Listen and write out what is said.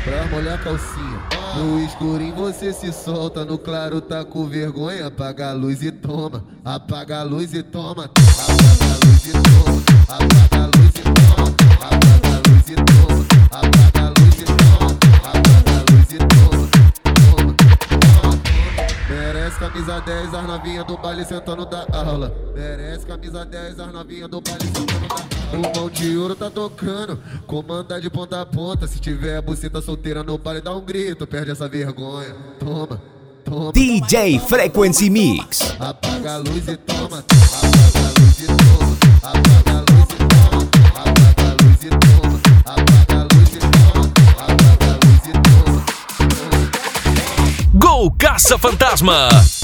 pra molhar a calcinha. No escurinho você se solta, no claro tá com vergonha. Apaga a luz e toma, apaga a luz e toma. Apaga a luz e toma, apaga a luz e toma. Apaga a luz e toma, apaga a luz e toma. Apaga a luz e toma, toma, toma. Merece camisa 10, as novinhas do baile sentando da aula. Merece camisa 10, as novinhas do baile sentando da aula. O mão de ouro tá tocando, comanda de ponta a ponta. Se tiver a buceta solteira no baile, dá um grito, perde essa vergonha. Toma, toma. DJ Frequency Mix. Apaga a luz e toma, apaga a luz e toma. Apaga a luz e toma, apaga a luz e toma. Apaga a luz e toma, apaga a luz e toma. Gol Caça Fantasma.